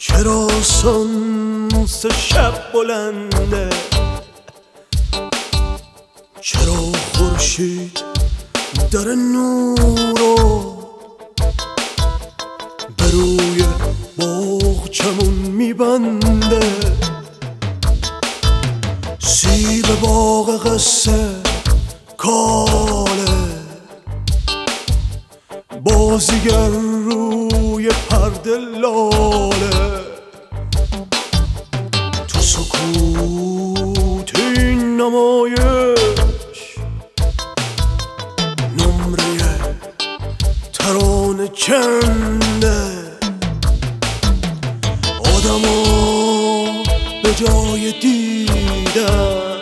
چرا سانس شب بلنده، چرا خورشید در نورو به روی باغچمون میبنده. سیب باغ قصه کاله، بازیگر روی پرده لاله. تو سکوت این نمایش نمره ترانه چنده. آدما به جای دیدن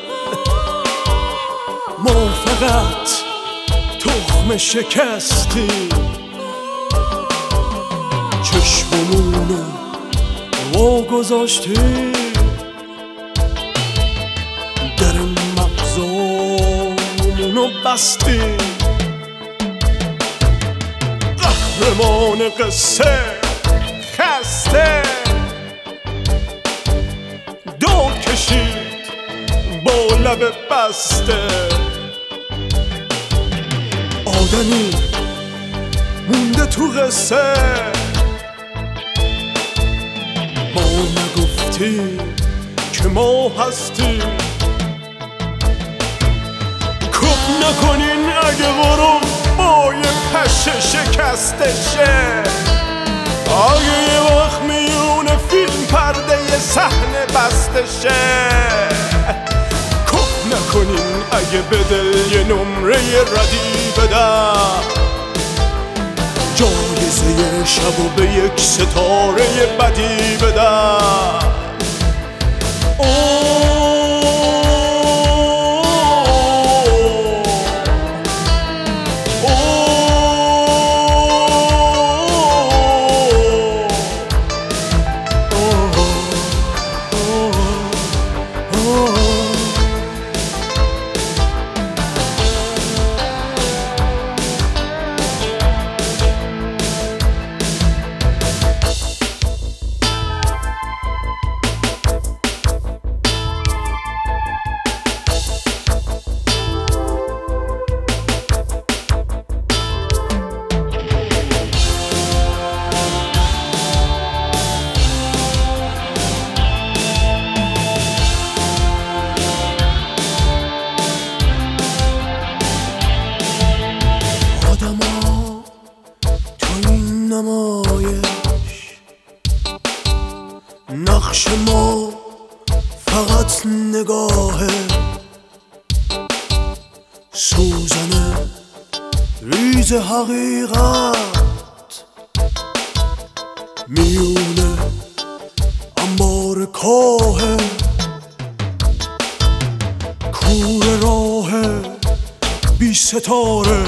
ما فقط تخم شکستیم. چشممونو وا گذاشتیم، در مغزامونو بستیم. قهرمان قصه خسته داد کشید با لب بسته. آدمی مونده تو قصه، ما نگفتیم که ما هستیم. کپ نکنین اگه غروب با یه پشه شکستشه. اگه یه وقت میونه فیلم پرده یه صحنه بستشه. کپ نکنین اگه به دل یه نمره ردی بدم. جایزه شبو به یک ستاره بدی بدم. نقش ما فقط نگاهه، سوزن ریز حقیقت میونه انبار کاهه. کور راه بی ستاره،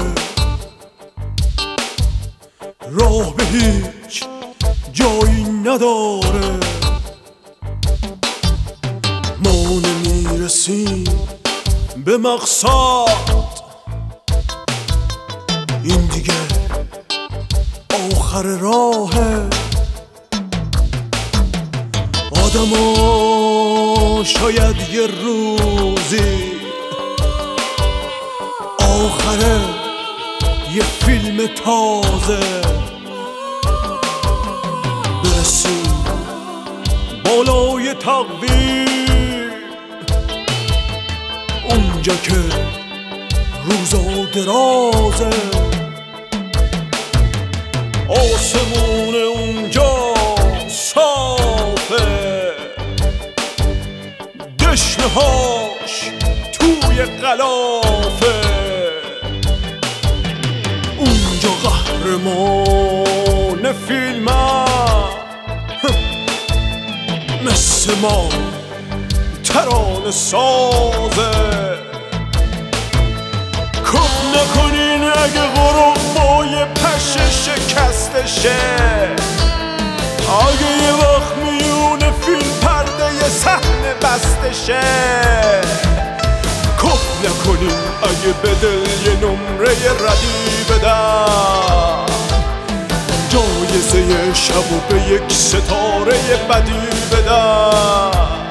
راه به هیچ جایی نداره. ما نمیرسیم به مقصد، این دیگه آخر راهه. آدما شاید یه روزی آخر یه فیلم تازه برسیم بالای تقویم، اونجا که روزا درازه. آسمون اونجا صافه، دشنهاش توی غلافه. اونجا قهرمان فیلم مثل ما ترانه سازه. کپ نکنین اگه غروب با یه پشه شکستشه. اگه یه وقت میونه فیلم پرده یه صحنه بستشه. کپ نکنین اگه به دل یه نمره ردی بدم. جای جایزه شب و به یک ستاره بدی بدن.